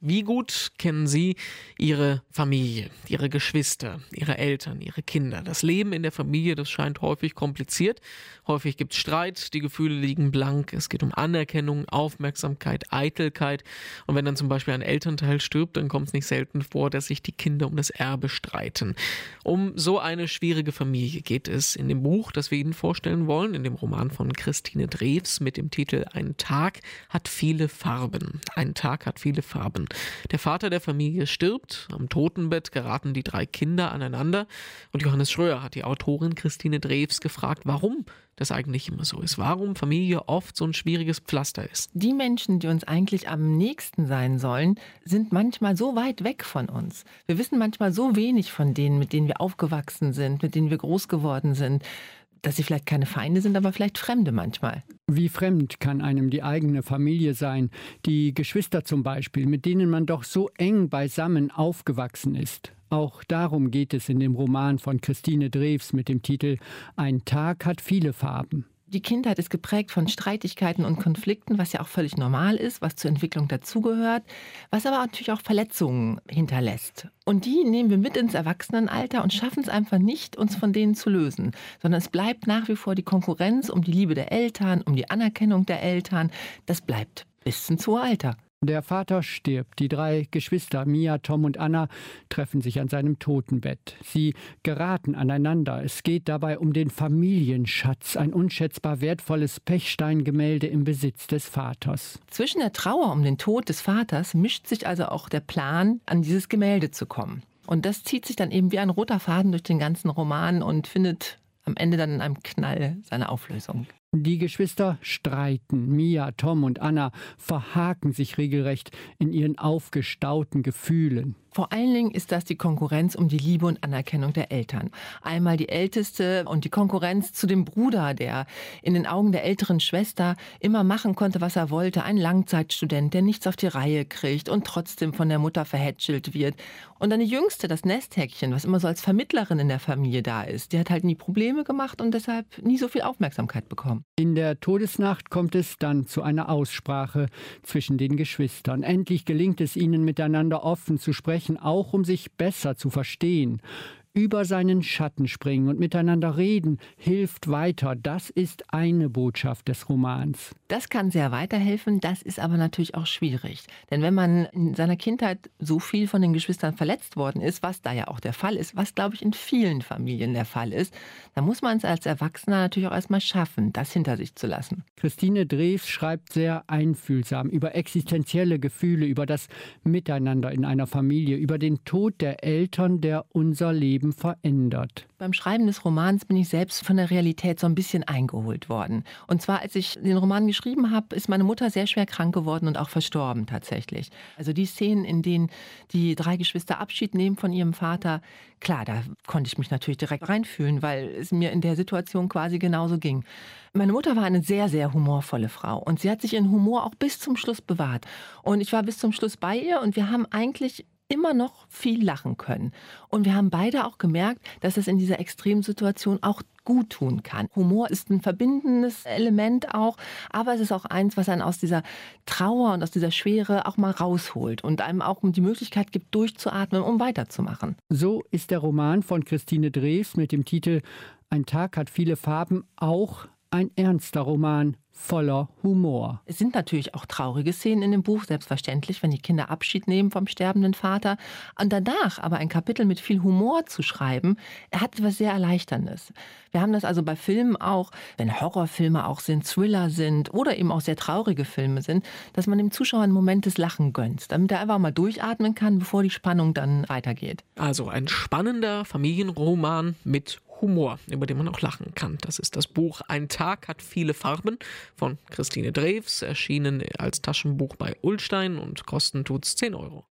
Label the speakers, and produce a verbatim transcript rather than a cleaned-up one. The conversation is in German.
Speaker 1: Wie gut kennen Sie Ihre Familie, Ihre Geschwister, Ihre Eltern, Ihre Kinder? Das Leben in der Familie, das scheint häufig kompliziert. Häufig gibt es Streit, die Gefühle liegen blank. Es geht um Anerkennung, Aufmerksamkeit, Eitelkeit. Und wenn dann zum Beispiel ein Elternteil stirbt, dann kommt es nicht selten vor, dass sich die Kinder um das Erbe streiten. Um so eine schwierige Familie geht es in dem Buch, das wir Ihnen vorstellen wollen, in dem Roman von Christine Drews mit dem Titel Ein Tag hat viele Farben. Ein Tag hat viele Farben. Der Vater der Familie stirbt, am Totenbett geraten die drei Kinder aneinander und Johannes Schröer hat die Autorin Christine Drews gefragt, warum das eigentlich immer so ist, warum Familie oft so ein schwieriges Pflaster ist.
Speaker 2: Die Menschen, die uns eigentlich am nächsten sein sollen, sind manchmal so weit weg von uns. Wir wissen manchmal so wenig von denen, mit denen wir aufgewachsen sind, mit denen wir groß geworden sind, dass sie vielleicht keine Feinde sind, aber vielleicht Fremde manchmal.
Speaker 3: Wie fremd kann einem die eigene Familie sein, die Geschwister zum Beispiel, mit denen man doch so eng beisammen aufgewachsen ist. Auch darum geht es in dem Roman von Christine Drews mit dem Titel Ein Tag hat viele Farben.
Speaker 2: Die Kindheit ist geprägt von Streitigkeiten und Konflikten, was ja auch völlig normal ist, was zur Entwicklung dazugehört, was aber natürlich auch Verletzungen hinterlässt. Und die nehmen wir mit ins Erwachsenenalter und schaffen es einfach nicht, uns von denen zu lösen, sondern es bleibt nach wie vor die Konkurrenz um die Liebe der Eltern, um die Anerkennung der Eltern. Das bleibt bis ins hohe Alter.
Speaker 3: Der Vater stirbt. Die drei Geschwister Mia, Tom und Anna treffen sich an seinem Totenbett. Sie geraten aneinander. Es geht dabei um den Familienschatz, ein unschätzbar wertvolles Pechsteingemälde im Besitz des Vaters.
Speaker 2: Zwischen der Trauer um den Tod des Vaters mischt sich also auch der Plan, an dieses Gemälde zu kommen. Und das zieht sich dann eben wie ein roter Faden durch den ganzen Roman und findet am Ende dann in einem Knall seine Auflösung.
Speaker 3: Die Geschwister streiten. Mia, Tom und Anna verhaken sich regelrecht in ihren aufgestauten Gefühlen.
Speaker 2: Vor allen Dingen ist das die Konkurrenz um die Liebe und Anerkennung der Eltern. Einmal die Älteste und die Konkurrenz zu dem Bruder, der in den Augen der älteren Schwester immer machen konnte, was er wollte. Ein Langzeitstudent, der nichts auf die Reihe kriegt und trotzdem von der Mutter verhätschelt wird. Und dann die Jüngste, das Nesthäkchen, was immer so als Vermittlerin in der Familie da ist. Die hat halt nie Probleme gemacht und deshalb nie so viel Aufmerksamkeit bekommen.
Speaker 3: In der Todesnacht kommt es dann zu einer Aussprache zwischen den Geschwistern. Endlich gelingt es ihnen, miteinander offen zu sprechen, auch um sich besser zu verstehen. Über seinen Schatten springen und miteinander reden hilft weiter. Das ist eine Botschaft des Romans.
Speaker 2: Das kann sehr weiterhelfen, das ist aber natürlich auch schwierig. Denn wenn man in seiner Kindheit so viel von den Geschwistern verletzt worden ist, was da ja auch der Fall ist, was glaube ich in vielen Familien der Fall ist, dann muss man es als Erwachsener natürlich auch erstmal schaffen, das hinter sich zu lassen.
Speaker 3: Christine Drews schreibt sehr einfühlsam über existenzielle Gefühle, über das Miteinander in einer Familie, über den Tod der Eltern, der unser Leben verändert.
Speaker 2: Beim Schreiben des Romans bin ich selbst von der Realität so ein bisschen eingeholt worden. Und zwar, als ich den Roman geschrieben habe, ist meine Mutter sehr schwer krank geworden und auch verstorben tatsächlich. Also die Szenen, in denen die drei Geschwister Abschied nehmen von ihrem Vater, klar, da konnte ich mich natürlich direkt reinfühlen, weil es mir in der Situation quasi genauso ging. Meine Mutter war eine sehr, sehr humorvolle Frau und sie hat sich ihren Humor auch bis zum Schluss bewahrt. Und ich war bis zum Schluss bei ihr und wir haben eigentlich immer noch viel lachen können. Und wir haben beide auch gemerkt, dass es in dieser Extremsituation auch gut tun kann. Humor ist ein verbindendes Element auch, aber es ist auch eins, was einen aus dieser Trauer und aus dieser Schwere auch mal rausholt und einem auch die Möglichkeit gibt, durchzuatmen, um weiterzumachen.
Speaker 3: So ist der Roman von Christine Drews mit dem Titel Ein Tag hat viele Farben auch ein ernster Roman voller Humor.
Speaker 2: Es sind natürlich auch traurige Szenen in dem Buch, selbstverständlich, wenn die Kinder Abschied nehmen vom sterbenden Vater. Und danach aber ein Kapitel mit viel Humor zu schreiben, hat etwas sehr Erleichterndes. Wir haben das also bei Filmen auch, wenn Horrorfilme auch sind, Thriller sind oder eben auch sehr traurige Filme sind, dass man dem Zuschauer einen Moment des Lachen gönnt, damit er einfach mal durchatmen kann, bevor die Spannung dann weitergeht.
Speaker 1: Also ein spannender Familienroman mit Humor, über den man auch lachen kann. Das ist das Buch Ein Tag hat viele Farben von Christine Drews, erschienen als Taschenbuch bei Ullstein und kosten tut's zehn Euro.